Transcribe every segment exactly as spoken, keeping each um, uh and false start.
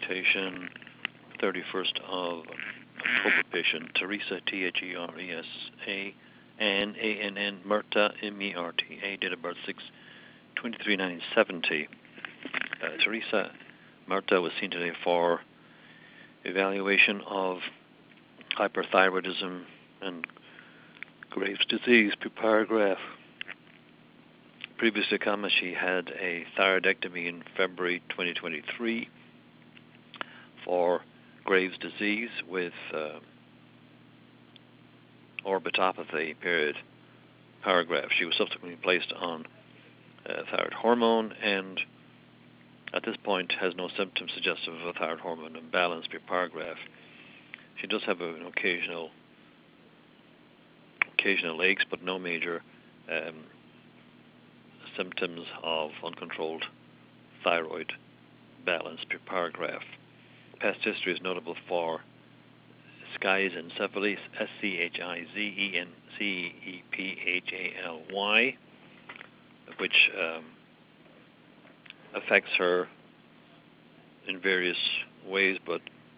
dictation, thirty-first of October patient, Teresa, T H E R E S A N A N N, Merta, M E R T A, date of birth six twenty-three nineteen seventy. Uh, Teresa Merta was seen today for evaluation of hyperthyroidism and Graves' disease, paragraph. Previously, comma, she had a thyroidectomy in February twenty twenty-three for Graves' disease with uh, orbitopathy, period, paragraph. She was subsequently placed on uh, thyroid hormone and at this point has no symptoms suggestive of a thyroid hormone imbalance, paragraph. She does have an occasional occasional aches, but no major um, symptoms of uncontrolled thyroid balance, paragraph. Past history is notable for schizencephaly, S C H I Z E N C E P H A L Y, which um, affects her in various ways, but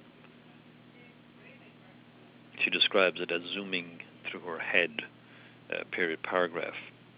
she describes it as zooming through her head, uh, period, paragraph.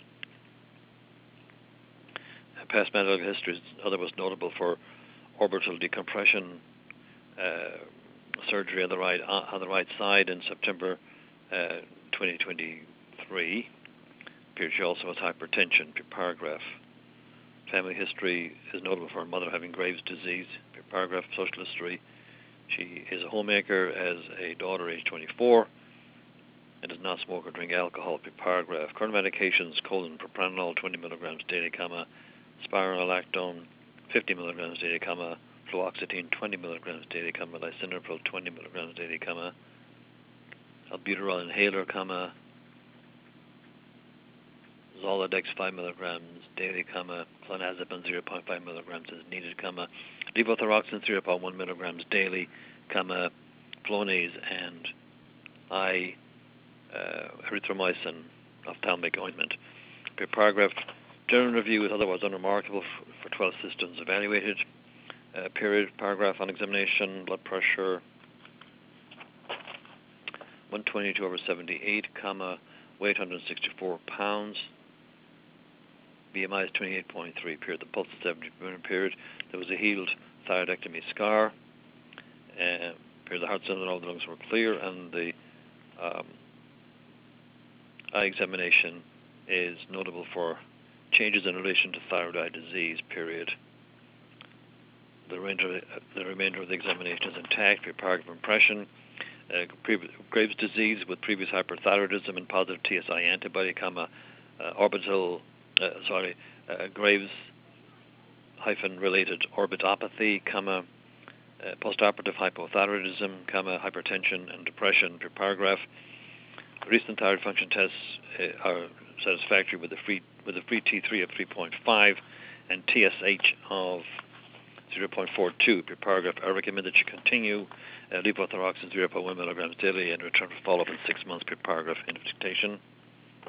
Past medical history is otherwise notable for orbital decompression, uh, surgery on the right uh, on the right side in September uh, twenty twenty-three. Period. She also has hypertension, paragraph. Family history is notable for her mother having Graves' disease, paragraph. Social history: she is a homemaker, as a daughter, age twenty-four, and does not smoke or drink alcohol, paragraph. Current medications: colon propranolol, twenty milligrams daily, comma, spironolactone, fifty milligrams daily, comma, fluoxetine, twenty milligrams daily, comma, lisinopril, twenty milligrams daily, comma, albuterol inhaler, comma, Zoladex, five milligrams daily, comma, clonazepam, zero point five milligrams as needed, comma, levothyroxine, zero point one milligrams daily, comma, Flonase and I uh, erythromycin ophthalmic ointment. Per paragraph, general review is otherwise unremarkable for twelve systems evaluated. Uh, period, paragraph. On examination, blood pressure one twenty-two over seventy-eight, comma, weight one hundred sixty-four pounds. B M I is twenty-eight point three, period. The pulse is seventy per minute, period. There was a healed thyroidectomy scar. Uh, period. The heart cells and all the lungs were clear, and the um, eye examination is notable for changes in relation to thyroid eye disease, period. The remainder, the remainder of the examination is intact. Per paragraph impression, uh, Graves' disease with previous hyperthyroidism and positive T S I antibody, comma, uh, orbital, uh, sorry, uh, Graves hyphen related orbitopathy, comma, uh, postoperative hypothyroidism, comma, hypertension and depression, per paragraph. Recent thyroid function tests uh, are satisfactory with a free with a free T three of three point five and T S H of zero point four two, per paragraph. I recommend that you continue uh, levothyroxine zero point one milligrams daily and return for follow-up in six months, per paragraph. End of dictation.